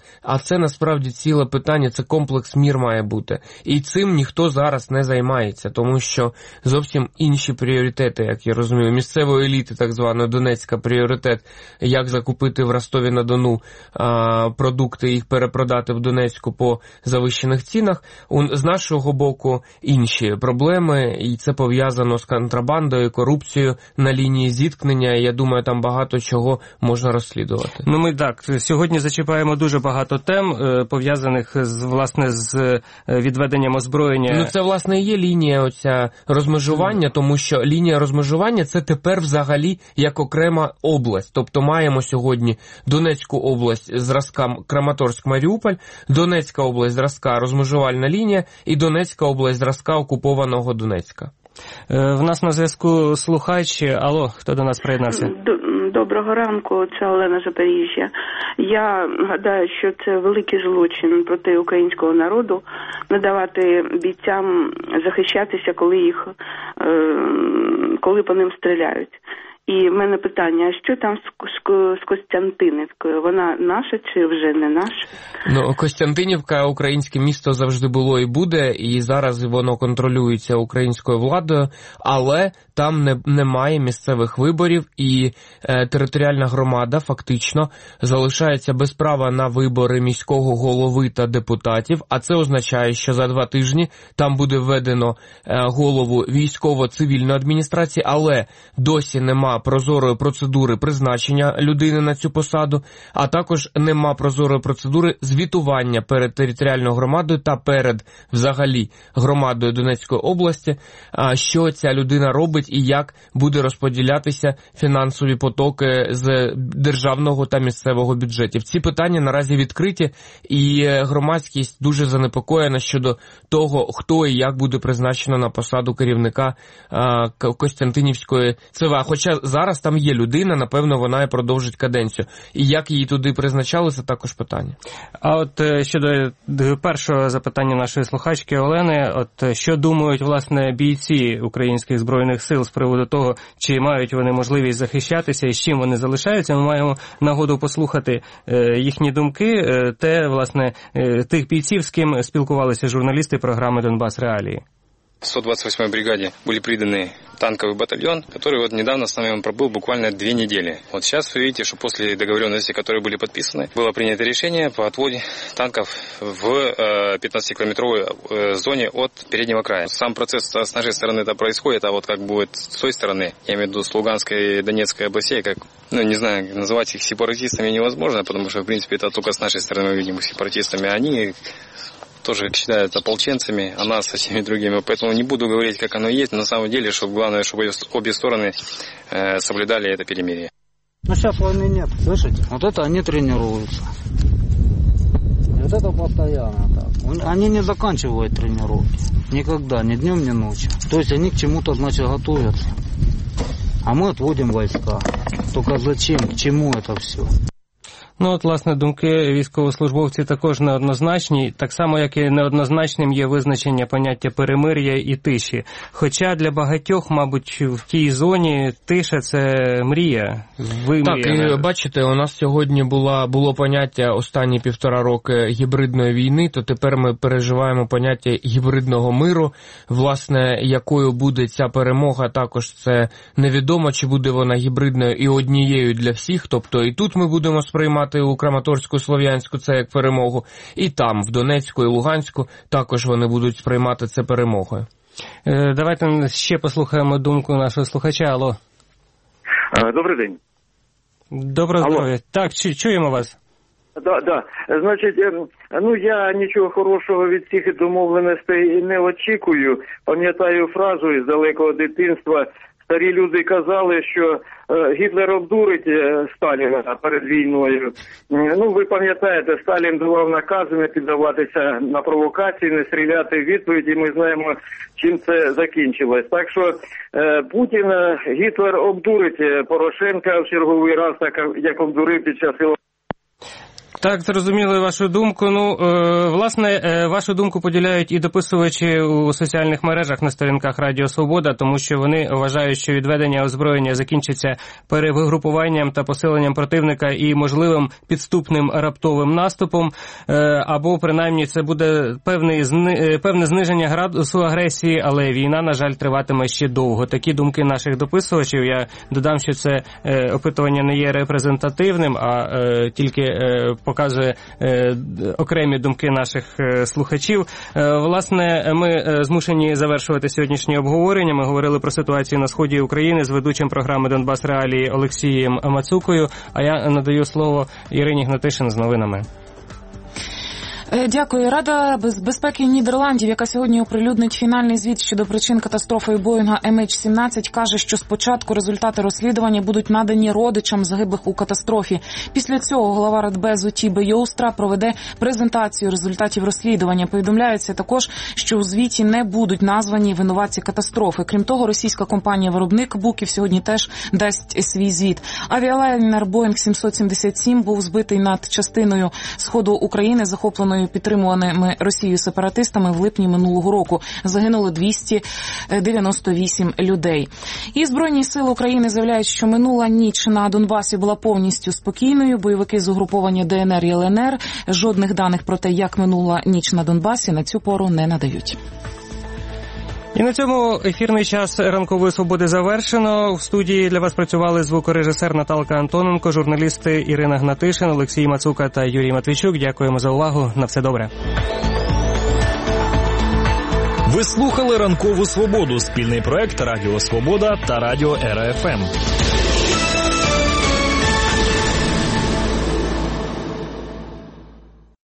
а це насправді ціле питання, це комплекс мір має бути. І цим ніхто зараз не займається, тому що зовсім інші пріоритети, як я розумію, місцевої еліти, так званої Донецька, пріоритет, як закупити в Ростові-на-Дону а, продукти і їх перепродати в Донецьку по завищених цінах. У, з нашого боку інші проблеми, і це пов'язано з контрабандою, корупцією на лінії зіткнення, і я думаю, там багато чого можна розслідувати. Ну ми так, сьогодні зачіпаємо дуже багато тем, пов'язаних з, власне, з відведенням озброєння. Ну це, власне, і є лінія оця розмежування, тому що лінія розмежування це тепер взагалі як окрема область. Тобто маємо сьогодні Донецьку область зразка Краматорськ-Маріуполь, Донецька область зразка розмежувальна лінія і Донецька область зразка окупованого Донецька. В нас на зв'язку слухач. Алло, хто до нас приєднався? Доброго ранку, це Олена Запоріжжя. Я гадаю, що це великий злочин проти українського народу надавати бійцям захищатися, коли їх, коли по ним стріляють. І в мене питання, а що там з Костянтинівкою? Вона наша чи вже не наша? Ну, Костянтинівка, українське місто завжди було і буде, і зараз воно контролюється українською владою, але там не, немає місцевих виборів, і е, територіальна громада фактично залишається без права на вибори міського голови та депутатів, а це означає, що за два тижні там буде введено е, голову військово-цивільної адміністрації, але досі нема прозорої процедури призначення людини на цю посаду, а також нема прозорої процедури звітування перед територіальною громадою та перед, взагалі, громадою Донецької області, що ця людина робить і як буде розподілятися фінансові потоки з державного та місцевого бюджетів. Ці питання наразі відкриті, і громадськість дуже занепокоєна щодо того, хто і як буде призначено на посаду керівника Костянтинівської ЦВА. Хоча зараз там є людина, напевно, вона і продовжить каденцію. І як її туди призначали, це також питання. А от щодо першого запитання нашої слухачки Олени, от що думають, власне, бійці українських збройних сил з приводу того, чи мають вони можливість захищатися і з чим вони залишаються, ми маємо нагоду послухати їхні думки, те, власне, тих бійців, з ким спілкувалися журналісти програми «Донбас Реалії». В сто двадцать восьмой бригаде были приданы танковый батальон, который вот недавно с нами он пробыл буквально две недели. Вот сейчас вы видите, что после договоренностей, которые были подписаны, было принято решение по отводе танков в пятнадцатикилометровой зоне от переднего края. Сам процесс с нашей стороны это происходит, а вот как будет с той стороны, я имею в виду с Луганской и Донецкой областей, как, ну не знаю, называть их сепаратистами невозможно, потому что в принципе это только с нашей стороны мы видим их сепаратистами, а они тоже считают ополченцами, а нас со всеми другими. Поэтому не буду говорить, как оно есть. На самом деле, чтобы главное, чтобы обе стороны э, соблюдали это перемирие. Ну, сейчас войны нет, слышите? Вот это они тренируются. И вот это постоянно так. Они не заканчивают тренировки. Никогда, ни днем, ни ночью. То есть они к чему-то, значит, готовятся. А мы отводим войска. Только зачем, к чему это все? Ну, от, власне, думки військовослужбовців також неоднозначні, так само, як і неоднозначним є визначення поняття перемир'я і тиші. Хоча для багатьох, мабуть, в тій зоні тиша – це мрія. Так, і бачите, у нас сьогодні була, було поняття останні півтора роки гібридної війни, то тепер ми переживаємо поняття гібридного миру. Власне, якою буде ця перемога, також це невідомо, чи буде вона гібридною і однією для всіх, тобто і тут ми будемо сприймати у Краматорську, Слов'янську це як перемогу, і там, в Донецьку і Луганську, також вони будуть сприймати це перемогою. Е, давайте ще послухаємо думку нашого слухача. Алло. Добрий день. Доброго здоров'я. Так, чуємо вас. Да, да. Значить, ну я нічого хорошого від цих домовленостей не очікую. Пам'ятаю фразу із далекого дитинства. Старі люди казали, що е, Гітлер обдурить е, Сталіна перед війною. Ну, ви пам'ятаєте, Сталін давав накази не піддаватися на провокації, не стріляти в відповідь, і ми знаємо, чим це закінчилось. Так що е, Путін, е, Гітлер обдурить Порошенка в черговий раз, так як обдурив під час його... Так, зрозуміли вашу думку. Ну, е, власне, е, вашу думку поділяють і дописувачі у соціальних мережах на сторінках Радіо Свобода, тому що вони вважають, що відведення озброєння закінчиться перегрупуванням та посиленням противника і можливим підступним раптовим наступом, е, або принаймні це буде певний, зни, певне зниження градусу агресії, але війна, на жаль, триватиме ще довго. Такі думки наших дописувачів. Я додам, що це е, опитування не є репрезентативним, а е, тільки е, показує е, окремі думки наших е, слухачів. Е, власне, ми е, змушені завершувати сьогоднішнє обговорення. Ми говорили про ситуацію на сході України з ведучим програми «Донбас Реалії» Олексієм Мацукою, а я надаю слово Ірині Гнатишин з новинами. Дякую. Рада безпеки Нідерландів, яка сьогодні оприлюднить фінальний звіт щодо причин катастрофи Боїнга ем ейч сімнадцять, каже, що спочатку результати розслідування будуть надані родичам загиблих у катастрофі. Після цього голова Радбезу Тібе Йоустра проведе презентацію результатів розслідування. Повідомляється також, що у звіті не будуть названі винуватці катастрофи. Крім того, російська компанія-виробник Буків сьогодні теж дасть свій звіт. Авіалайнер Боїнг сімсот сімдесят сім був збитий над частиною сходу України, захопленою підтримуваними Росією сепаратистами в липні минулого року. Загинуло двісті дев'яносто вісім людей. І Збройні сили України заявляють, що минула ніч на Донбасі була повністю спокійною. Бойовики з угруповання де ен ер і ел ен ер жодних даних про те, як минула ніч на Донбасі, на цю пору не надають. І на цьому ефірний час «Ранкової свободи» завершено. В студії для вас працювали звукорежисер Наталка Антоненко, журналісти Ірина Гнатишин, Олексій Мацука та Юрій Матвійчук. Дякуємо за увагу. На все добре. Ви слухали «Ранкову свободу» – спільний проект Радіо Свобода та Радіо Ера Еф Ем.